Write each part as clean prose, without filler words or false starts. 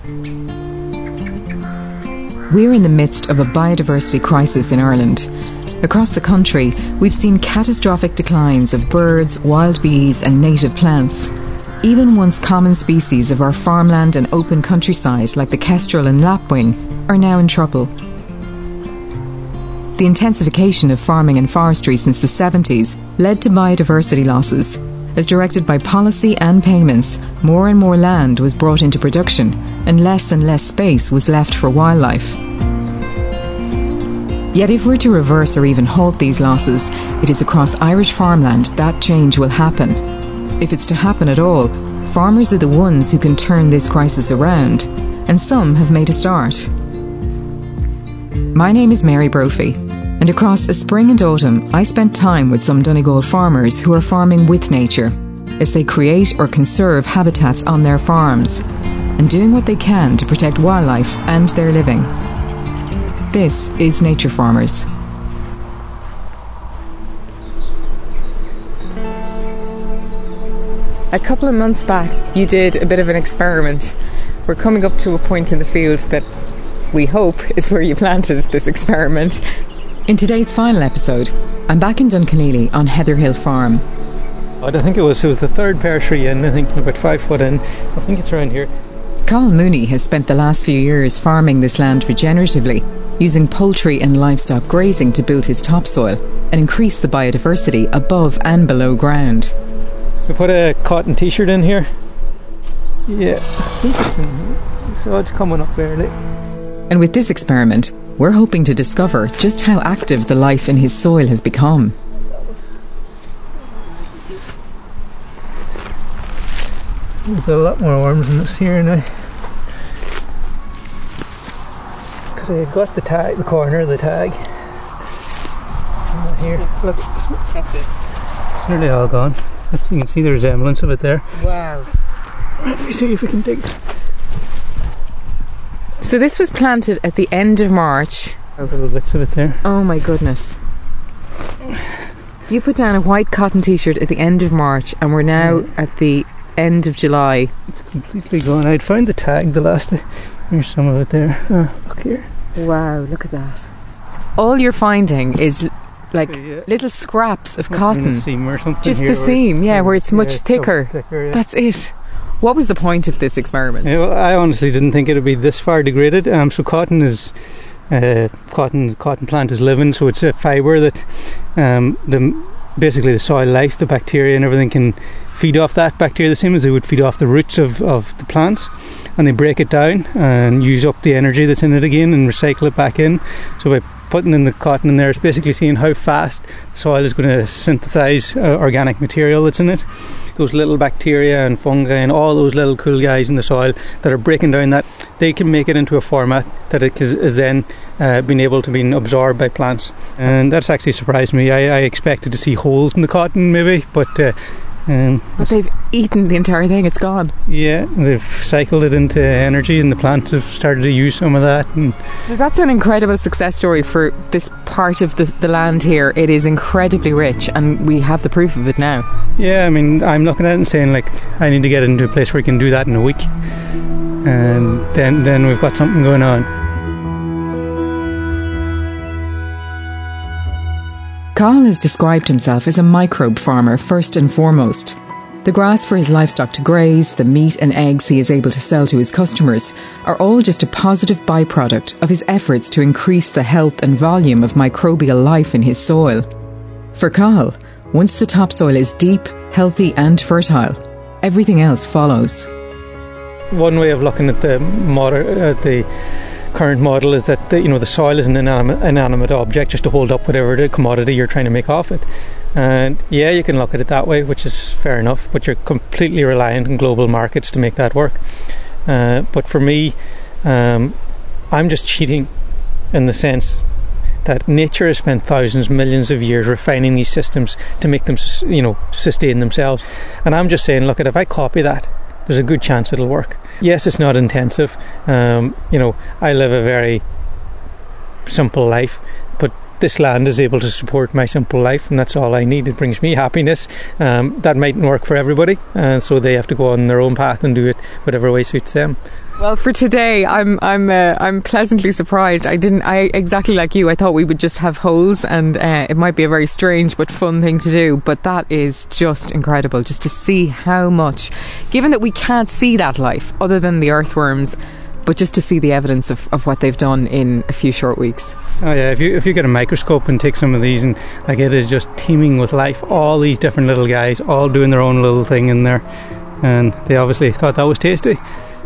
We're in the midst of a biodiversity crisis in Ireland. Across the country, we've seen catastrophic declines of birds, wild bees and native plants. Even once common species of our farmland and open countryside, like the kestrel and lapwing, are now in trouble. The intensification of farming and forestry since the 70s led to biodiversity losses. As directed by policy and payments, more and more land was brought into production and less space was left for wildlife. Yet if we're to reverse or even halt these losses, it is across Irish farmland that change will happen. If it's to happen at all, farmers are the ones who can turn this crisis around, and some have made a start. My name is Mary Brophy, and across a spring and autumn I spent time with some Donegal farmers who are farming with nature as they create or conserve habitats on their farms and doing what they can to protect wildlife and their living. This is Nature Farmers. A couple of months back you did a bit of an experiment. We're coming up to a point in the field that we hope is where you planted this experiment. In today's final episode, I'm back in Dunkenneely on Heatherhill Farm. I think it was the third pear tree in, I think about 5 foot in. I think it's around here. Carl Mooney has spent the last few years farming this land regeneratively, using poultry and livestock grazing to build his topsoil and increase the biodiversity above and below ground. We put a cotton t-shirt in here. Yeah, I think it's in here. So it's coming up there. And with this experiment, we're hoping to discover just how active the life in his soil has become. There's a lot more worms in this here now. Because I got the tag, the corner of the tag. Here, look. That's it. It's nearly all gone. You can see the resemblance of it there. Wow. Let me see if we can dig. So this was planted at the end of March. Little bits of it there. Oh my goodness. You put down a white cotton t-shirt at the end of March and we're now at the end of July. It's completely gone. I'd found the tag the last day. Here's some of it there. Look here. Wow, look at that. All you're finding is like little scraps of cotton. A seam or something. Just here the seam, where it's much thicker. Yeah. That's it. What was the point of this experiment? Yeah, well, I honestly didn't think it would be this far degraded. So cotton is cotton plant is living, so it's a fibre that basically the soil life, the bacteria and everything can feed off that bacteria the same as they would feed off the roots of the plants, and they break it down and use up the energy that's in it again and recycle it back in. So by putting in the cotton in there, it's basically seeing how fast the soil is going to synthesize organic material that's in it. Those little bacteria and fungi and all those little cool guys in the soil that are breaking down that, they can make it into a format that it is then being able to be absorbed by plants. And that's actually surprised me. I expected to see holes in the cotton maybe, but they've eaten the entire thing. It's gone. Yeah, they've cycled it into energy and the plants have started to use some of that. And so that's an incredible success story for this part of the land here. It is incredibly rich and we have the proof of it now. Yeah, I mean, I'm looking at it and saying like I need to get into a place where we can do that in a week, and then we've got something going on. Carl has described himself as a microbe farmer first and foremost. The grass for his livestock to graze, the meat and eggs he is able to sell to his customers are all just a positive byproduct of his efforts to increase the health and volume of microbial life in his soil. For Carl, once the topsoil is deep, healthy and fertile, everything else follows. One way of looking at the current model is that the soil is an inanimate object just to hold up whatever the commodity you're trying to make off it. And yeah, you can look at it that way, which is fair enough, but you're completely reliant on global markets to make that work. But for me, I'm just cheating in the sense that nature has spent thousands, millions of years refining these systems to make them, sustain themselves. And I'm just saying, look, if I copy that, there's a good chance it'll work. Yes, it's not intensive. I live a very simple life, but this land is able to support my simple life, and that's all I need. It brings me happiness. That mightn't work for everybody, so they have to go on their own path and do it whatever way suits them. Well, for today, I'm pleasantly surprised. I exactly like you. I thought we would just have holes, and it might be a very strange but fun thing to do. But that is just incredible, just to see how much, given that we can't see that life other than the earthworms, but just to see the evidence of what they've done in a few short weeks. Oh yeah, if you get a microscope and take some of these, and like, it is just teeming with life. All these different little guys, all doing their own little thing in there, and they obviously thought that was tasty.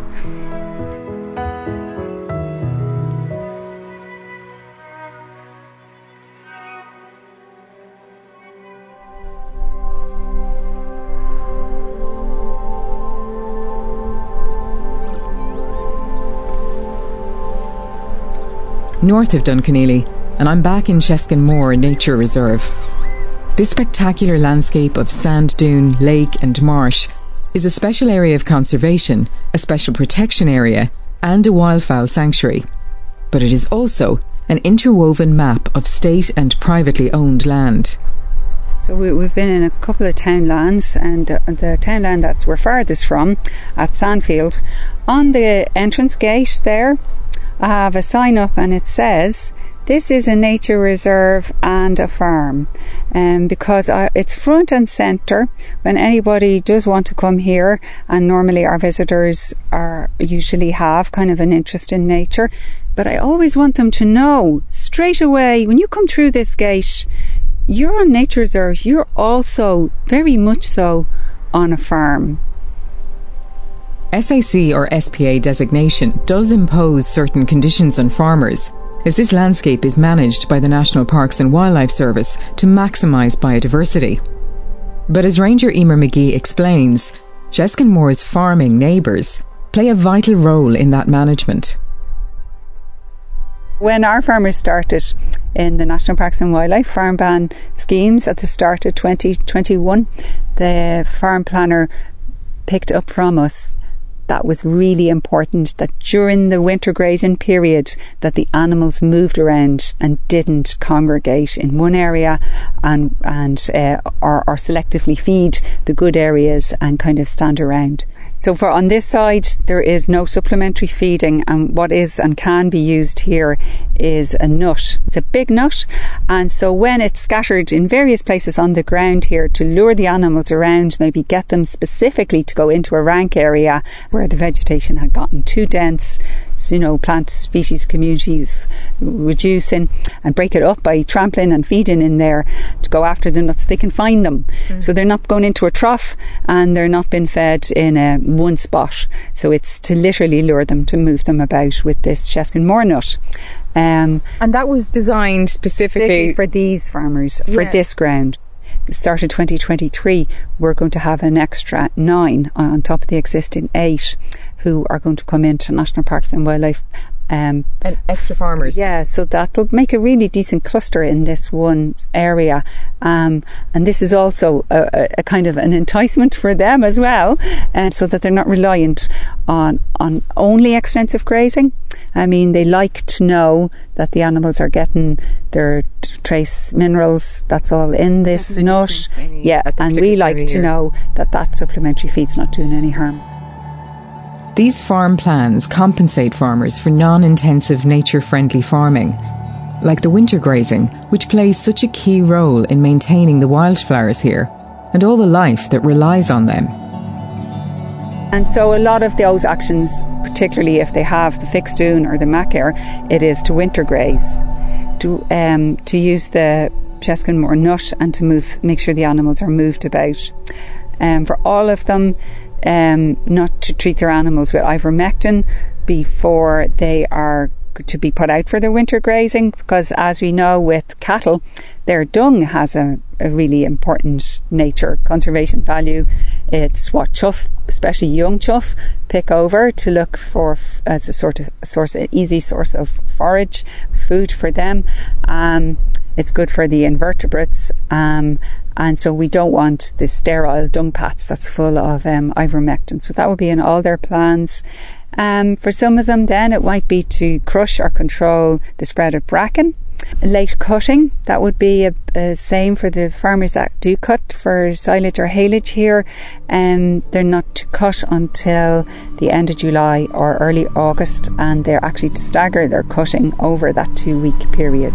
North of Dunconneely, and I'm back in Sheskin Moor Nature Reserve. This spectacular landscape of sand dune, lake and marsh is a special area of conservation, a special protection area and a wildfowl sanctuary. But it is also an interwoven map of state and privately owned land. So we've been in a couple of townlands, and the townland that we're farthest from, at Sandfield, on the entrance gate there, I have a sign up and it says, "This is a nature reserve and a farm," because it's front and centre when anybody does want to come here, and normally our visitors usually have kind of an interest in nature. But I always want them to know straight away, when you come through this gate, you're on nature reserve, you're also very much so on a farm. SAC or SPA designation does impose certain conditions on farmers, as this landscape is managed by the National Parks and Wildlife Service to maximise biodiversity. But as Ranger Emer McGee explains, Sheskin Moor's farming neighbours play a vital role in that management. When our farmers started in the National Parks and Wildlife Farm Ban schemes at the start of 2021, the farm planner picked up from us that was really important, that during the winter grazing period that the animals moved around and didn't congregate in one area and or selectively feed the good areas and kind of stand around. So for on this side there is no supplementary feeding, and what is and can be used here is a nut. It's a big nut, and so when it's scattered in various places on the ground here to lure the animals around, maybe get them specifically to go into a rank area where the vegetation had gotten too dense, plant species communities reducing, and break it up by trampling and feeding in there to go after the nuts, they can find them. So they're not going into a trough and they're not being fed in one spot. So it's to literally lure them, to move them about with this Sheskin Moor nut. And that was designed specifically for these farmers, for this ground. Started 2023, we're going to have an extra 9 on top of the existing 8 who are going to come into National Parks and Wildlife. And extra farmers. Yeah, so that'll make a really decent cluster in this one area. And this is also a kind of an enticement for them as well, so that they're not reliant on only extensive grazing. I mean, they like to know that the animals are getting their trace minerals, that's all in this nut. Yeah, and we like to know that supplementary feed's not doing any harm. These farm plans compensate farmers for non-intensive nature-friendly farming, like the winter grazing, which plays such a key role in maintaining the wildflowers here and all the life that relies on them. And so a lot of those actions, particularly if they have the fixed dune or the macaire, it is to winter graze, to use the Sheskin Moor nut and to make sure the animals are moved about. For all of them, not to treat their animals with ivermectin before they are to be put out for their winter grazing, because as we know with cattle, their dung has a really important nature conservation value. It's what chuff, especially young chuff, pick over to look for as an easy source of forage, food for them. It's good for the invertebrates, and so we don't want the sterile dung pats that's full of ivermectin. So that would be in all their plans. For some of them then it might be to crush or control the spread of bracken. Late cutting, that would be a same for the farmers that do cut for silage or haylage here. They're not to cut until the end of July or early August, and they're actually to stagger their cutting over that 2-week period.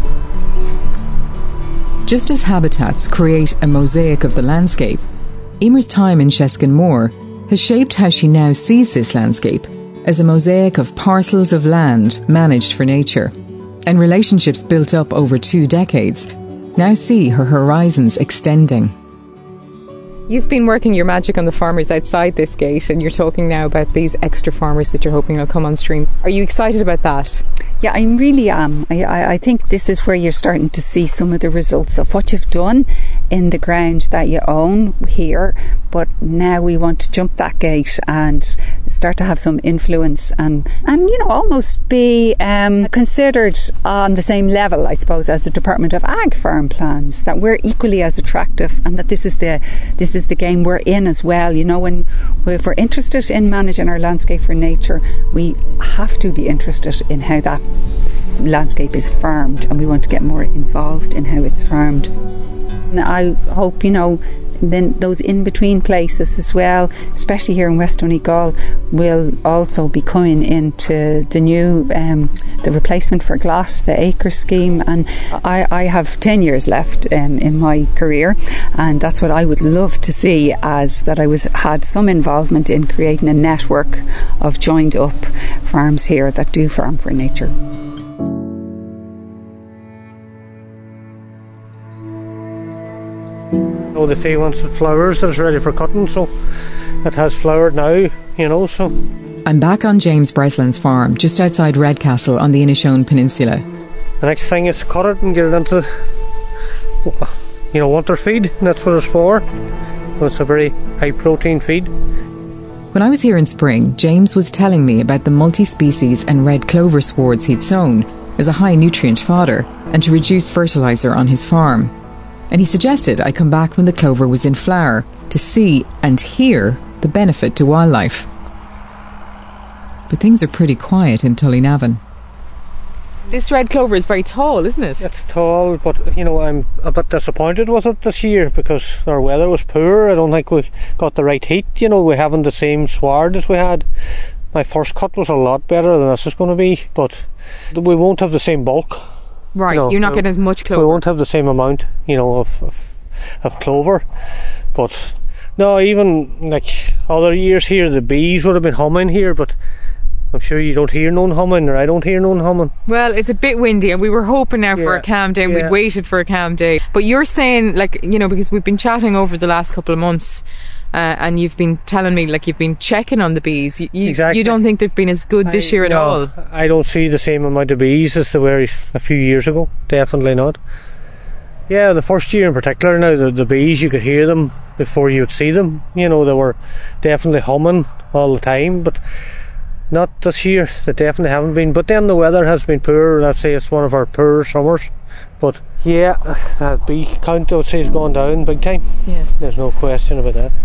Just as habitats create a mosaic of the landscape, Emer's time in Sheskin Moor has shaped how she now sees this landscape as a mosaic of parcels of land managed for nature. And relationships built up over 2 decades now see her horizons extending. You've been working your magic on the farmers outside this gate, and you're talking now about these extra farmers that you're hoping will come on stream. Are you excited about that? Yeah, I really am. I think this is where you're starting to see some of the results of what you've done in the ground that you own here, but now we want to jump that gate and start to have some influence and almost be considered on the same level, I suppose, as the Department of Ag farm plans, that we're equally as attractive, and that this is the game we're in as well. If we're interested in managing our landscape for nature, we have to be interested in how that landscape is farmed, and we want to get more involved in how it's farmed. And I hope, then those in-between places as well, especially here in West Donegal, will also be coming into the new, the replacement for glass, the acre scheme. And I have 10 years left in my career, and that's what I would love to see, as that I had some involvement in creating a network of joined up farms here that do farm for nature. The field once it flowers, that it's ready for cutting, so it has flowered now, so. I'm back on James Breslin's farm, just outside Redcastle on the Inishowen Peninsula. The next thing is to cut it and get it into, winter feed, and that's what it's for. It's a very high protein feed. When I was here in spring, James was telling me about the multi-species and red clover swards he'd sown as a high nutrient fodder and to reduce fertiliser on his farm. And he suggested I come back when the clover was in flower to see and hear the benefit to wildlife. But things are pretty quiet in Tullynavan. This red clover is very tall, isn't it? It's tall, but I'm a bit disappointed with it this year because our weather was poor. I don't think we got the right heat. We haven't the same sward as we had. My first cut was a lot better than this is going to be, but we won't have the same bulk. Right, you're not getting as much clover. We won't have the same amount, of clover. But no, even like other years here, the bees would have been humming here, but I'm sure you don't hear none humming, or I don't hear none humming. Well, it's a bit windy, and we were hoping now for a calm day, and we'd waited for a calm day. But you're saying, because we've been chatting over the last couple of months, and you've been telling me, you've been checking on the bees. Exactly. You don't think they've been as good this year at all? I don't see the same amount of bees as there were a few years ago. Definitely not. Yeah, the first year in particular, now the bees, you could hear them before you would see them. They were definitely humming all the time, but not this year. They definitely haven't been. But then the weather has been poor. I'd say it's one of our poorer summers. But yeah, that bee count, I would say, has gone down big time. Yeah, there's no question about that.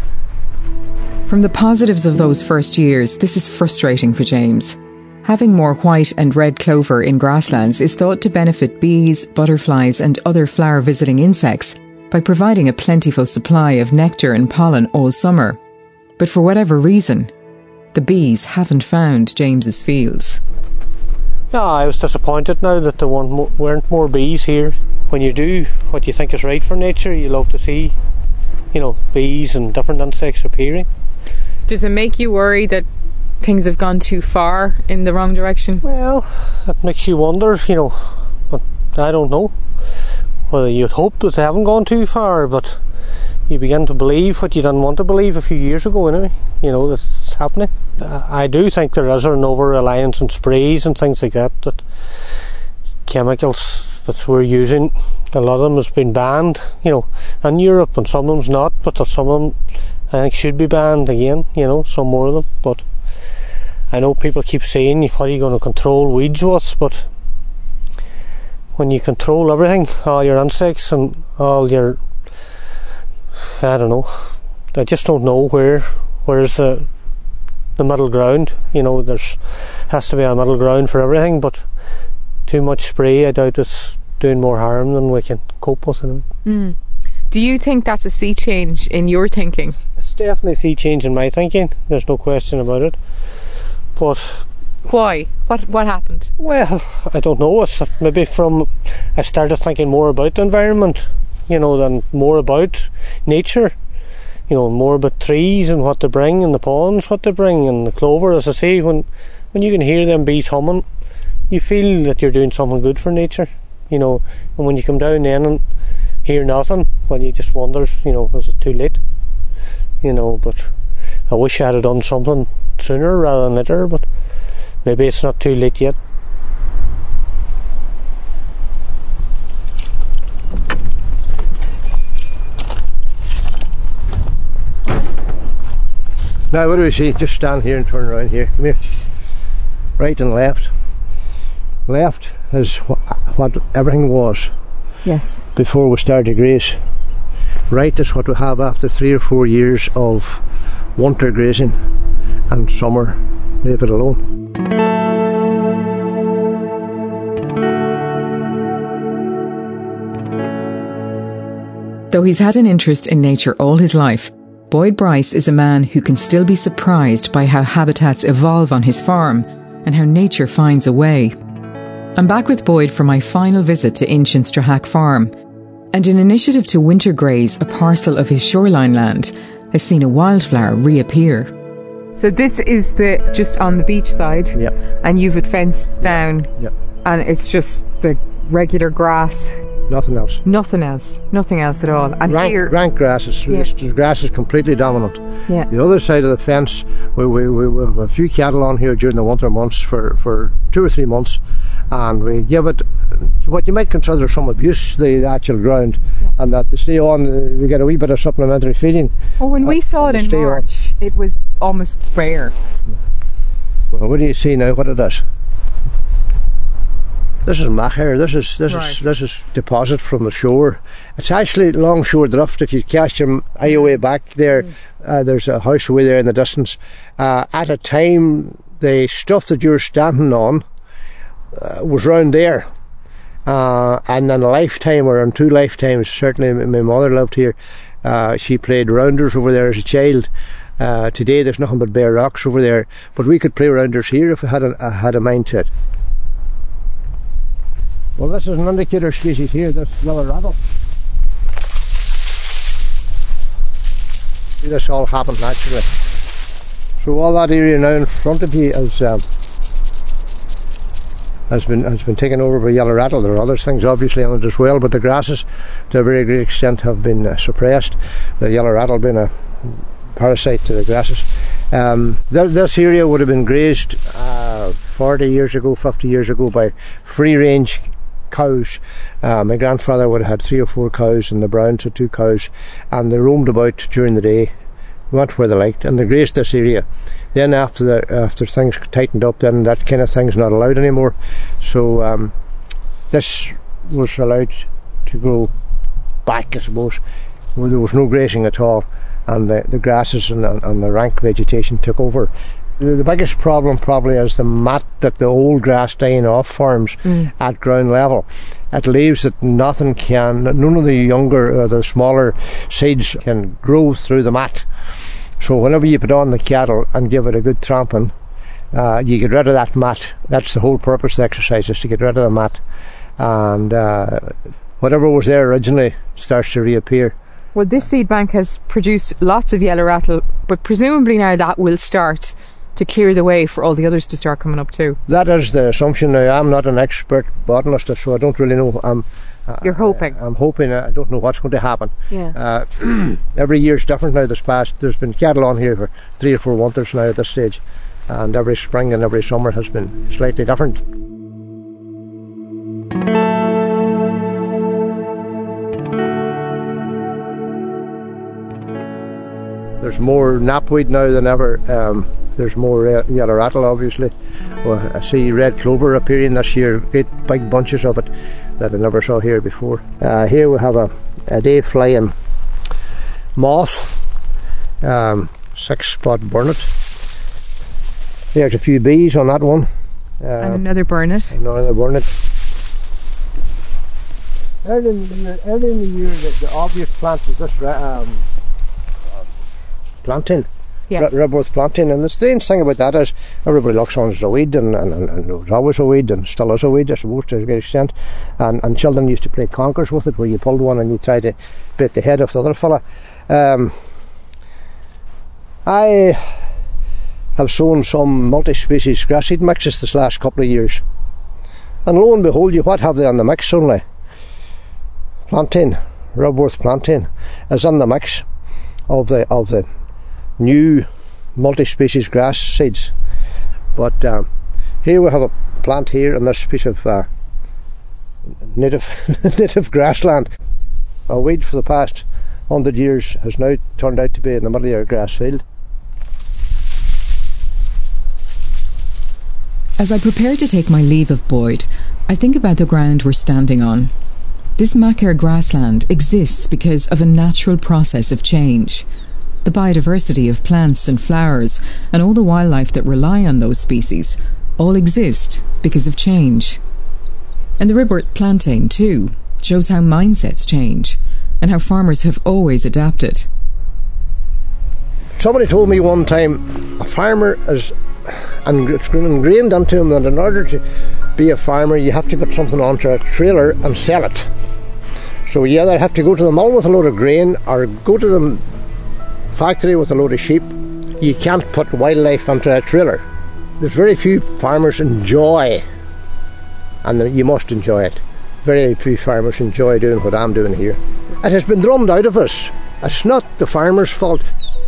From the positives of those first years, this is frustrating for James. Having more white and red clover in grasslands is thought to benefit bees, butterflies and other flower-visiting insects by providing a plentiful supply of nectar and pollen all summer. But for whatever reason, the bees haven't found James's fields. No, I was disappointed now that there weren't more bees here. When you do what you think is right for nature, you love to see, bees and different insects appearing. Does it make you worry that things have gone too far in the wrong direction? Well, it makes you wonder, but I don't know whether you'd hope that they haven't gone too far, but you begin to believe what you didn't want to believe a few years ago anyway, that's happening. I do think there is an over-reliance on sprays and things like that chemicals that we're using, a lot of them has been banned, in Europe, and some of them's not, but some of them I think should be banned again, some more of them. But I know people keep saying, what are you going to control weeds with? But when you control everything, all your insects and all your, I don't know, I just don't know where's the middle ground. There's has to be a middle ground for everything, but too much spray, I doubt it's doing more harm than we can cope with. Do you think that's a sea change in your thinking? It's definitely a sea change in my thinking, there's no question about it. But why? What happened? Well, I don't know. It's maybe from I started thinking more about the environment, than more about nature. More about trees and what they bring, and the ponds what they bring, and the clover. As I say, when you can hear them bees humming, you feel that you're doing something good for nature. And when you come down then and hear nothing, well, you just wonder, is it too late? But I wish I had done something sooner rather than later, but maybe it's not too late yet. Now what do we see? Just stand here and turn around here. Come here. Right and left. Left is what everything was. Yes. Before we started to graze. Right is what we have after 3 or 4 years of winter grazing, and summer, leave it alone. Though he's had an interest in nature all his life, Boyd Bryce is a man who can still be surprised by how habitats evolve on his farm and how nature finds a way. I'm back with Boyd for my final visit to Inchin Strahack Farm, and an initiative to winter graze a parcel of his shoreline land has seen a wildflower reappear. So this is just on the beach side, yep. And you've it fenced down, yep. And it's just the regular grass. Nothing else. Nothing else at all. And rank grasses. Yeah. The grass is completely dominant. Yeah. The other side of the fence, we have a few cattle on here during the winter months for 2 or 3 months, and we give it what you might consider some abuse, the actual ground, and that to stay on, we get a wee bit of supplementary feeding. Well, when we saw it in March, it was almost bare. Well, what do you see now? What it is? This is machair. This is deposit from the shore. It's actually longshore drift. If you cast your eye away back there, there's a house away there in the distance. At a time, the stuff that you're standing on was round there. And in a lifetime, or in 2 lifetimes, certainly my mother lived here. She played rounders over there as a child. Today there's nothing but bare rocks over there, but we could play rounders here if we had a mind to it. Well, this is an indicator species here, this yellow rattle. This all happened naturally. So all that area now in front of you has been taken over by yellow rattle. There are other things obviously on it as well, but the grasses to a very great extent have been suppressed. The yellow rattle being a parasite to the grasses. This area would have been grazed 40 years ago, 50 years ago by free range cows. My grandfather would have had 3 or 4 cows, and the Browns had 2 cows, and they roamed about during the day, went where they liked, and they grazed this area. Then after things tightened up, then that kind of thing's not allowed anymore. So this was allowed to grow back, I suppose. There was no grazing at all, and the grasses and the rank vegetation took over. The biggest problem probably is the mat that the old grass dying off forms at ground level. It leaves that none of the younger, the smaller seeds can grow through the mat. So whenever you put on the cattle and give it a good tramping, you get rid of that mat. That's the whole purpose of the exercise, is to get rid of the mat. And whatever was there originally starts to reappear. Well, this seed bank has produced lots of yellow rattle, but presumably now that will start to clear the way for all the others to start coming up too. That is the assumption. Now, I'm not an expert botanist, so I don't really know. You're hoping? I'm hoping. I don't know what's going to happen. Yeah. Every year's different now. There's been cattle on here for 3 or 4 winters now at this stage, and every spring and every summer has been slightly different. There's more knapweed now than ever. There's more yellow rattle, obviously. Well, I see red clover appearing this year, great big bunches of it that I never saw here before. Here we have a day-flying moth, 6-spot burnet. There's a few bees on that one. And another burnet. Another burnet. Early in the year, the obvious plant is this plantain. Yes. Ribworth plantain. And the strange thing about that is everybody looks on it as a weed, and it was always a weed, and still is a weed, I suppose, to a great extent. And children used to play conkers with it, where you pulled one and you tried to bit the head off the other fella. I have sown some multi-species grass seed mixes this last couple of years. And lo and behold, what have they on the mix only? Plantain, Ribworth plantain, is in the mix of the new multi-species grass seeds. But here we have a plant here in this piece of native grassland. A weed for the past 100 years has now turned out to be in the middle of your grass field. As I prepare to take my leave of Boyd, I think about the ground we're standing on. This Machair grassland exists because of a natural process of change. The biodiversity of plants and flowers and all the wildlife that rely on those species all exist because of change. And the Ribworth plantain, too, shows how mindsets change and how farmers have always adapted. Somebody told me one time a farmer is, and it's ingrained into him, that in order to be a farmer you have to put something onto a trailer and sell it. So you either have to go to the mill with a load of grain or go to the factory with a load of sheep. You can't put wildlife onto a trailer. There's very few farmers enjoy, and you must enjoy it, very few farmers enjoy doing what I'm doing here. It has been drummed out of us. It's not the farmer's fault.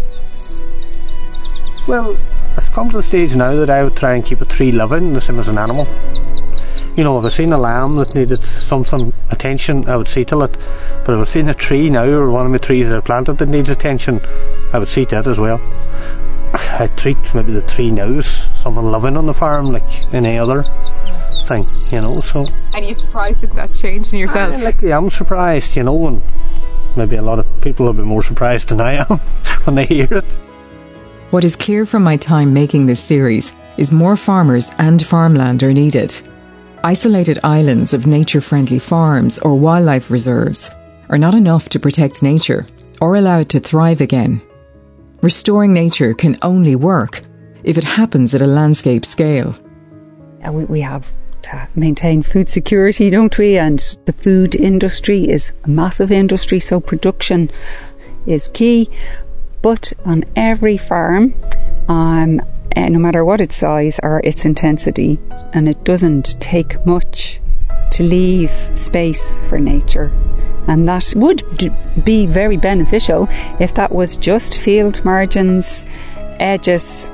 Well, I've come to the stage now that I would try and keep a tree living the same as an animal. You know, if I've seen a lamb that needed some attention, I would see to it. But if I've seen a tree now, or one of my trees that I planted that needs attention, I would see to it as well. I treat maybe the tree now as someone living on the farm like any other thing, you know. So. And you're surprised at that change in yourself? I'm surprised, you know, and maybe a lot of people will be more surprised than I am when they hear it. What is clear from my time making this series is more farmers and farmland are needed. Isolated islands of nature-friendly farms or wildlife reserves are not enough to protect nature or allow it to thrive again. Restoring nature can only work if it happens at a landscape scale. We have to maintain food security, don't we? And the food industry is a massive industry, so production is key. But on every farm, no matter what its size or its intensity, and it doesn't take much to leave space for nature. And that would be very beneficial if that was just field margins, edges.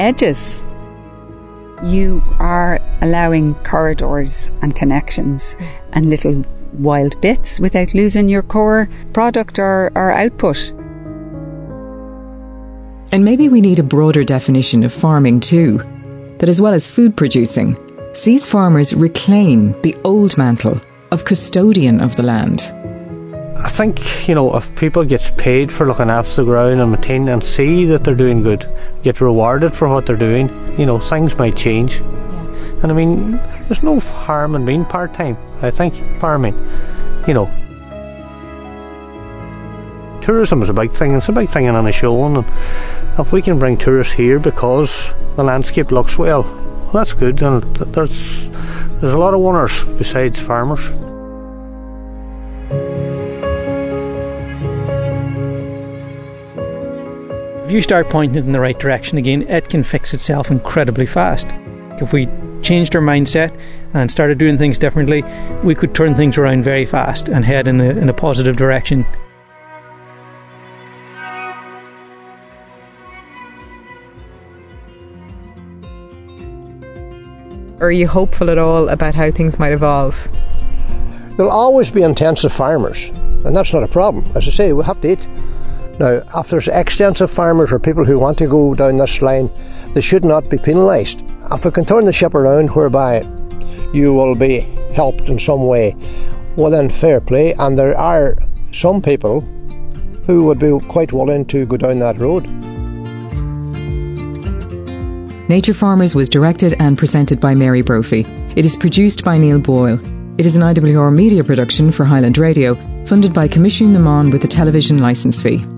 You are allowing corridors and connections and little wild bits without losing your core product or output. And maybe we need a broader definition of farming too, that as well as food producing, sees farmers reclaim the old mantle of custodian of the land. I think, you know, if people gets paid for looking after the ground and maintaining and see that they're doing good, get rewarded for what they're doing, you know, things might change. Yeah. And I mean, there's no harm in being part-time, I think, farming, you know. Tourism is a big thing, it's a big thing in any show, and if we can bring tourists here because the landscape looks well, that's good, and there's a lot of winners besides farmers. If you start pointing it in the right direction again, it can fix itself incredibly fast. If we changed our mindset and started doing things differently, we could turn things around very fast and head in a positive direction. Or are you hopeful at all about how things might evolve? There'll always be intensive farmers, and that's not a problem. As I say, we have to eat. Now, if there's extensive farmers or people who want to go down this line, they should not be penalised. If we can turn the ship around whereby you will be helped in some way, well then fair play, and there are some people who would be quite willing to go down that road. Nature Farmers was directed and presented by Mary Brophy. It is produced by Neil Boyle. It is an IWR media production for Highland Radio, funded by Commission Naman with a television licence fee.